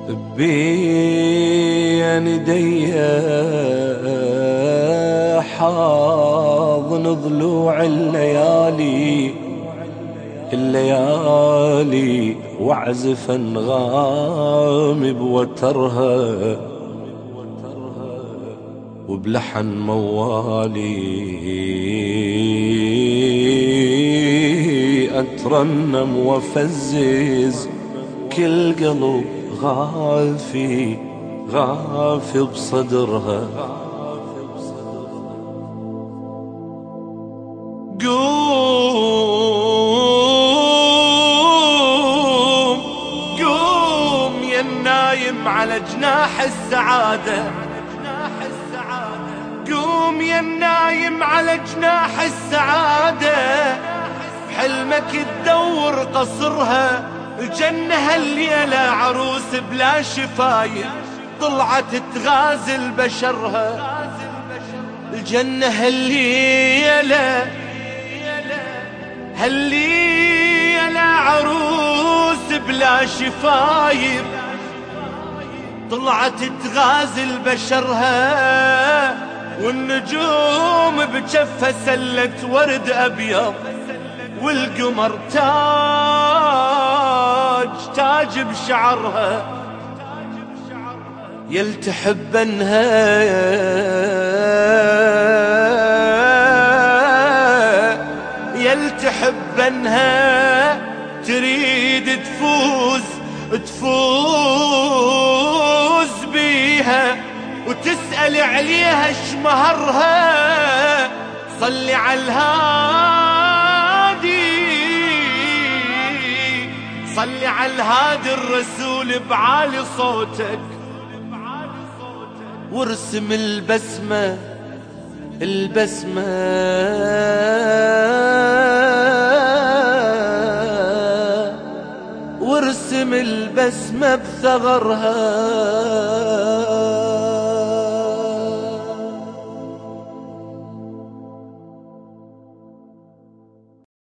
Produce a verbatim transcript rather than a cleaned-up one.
بين يدي حاضن ضلوع الليالي الليالي واعزف انغام بوترها وبلحن موالي اترنم وافزز كل قلب غافي غافي بصدرها. قوم قوم يا النايم على جناح السعادة، قوم يا النايم على جناح السعادة، بحلمك تدور قصرها الجنة هالليلة عروس بلا شفايف طلعت تغازل بشرها. الجنة هالليلة هالليلة عروس بلا شفايف طلعت تغازل بشرها، والنجوم بجفة سلت ورد أبيض، والقمر تاج تاج بشعرها. يلتحبنها يلتحبنها تريد تفوز تفوز بيها، وتسأل عليها اش مهرها. صلي على الهادي صلي على الهادي الرسول بعالي صوتك، وارسم البسمة البسمة وارسم البسمة بثغرها.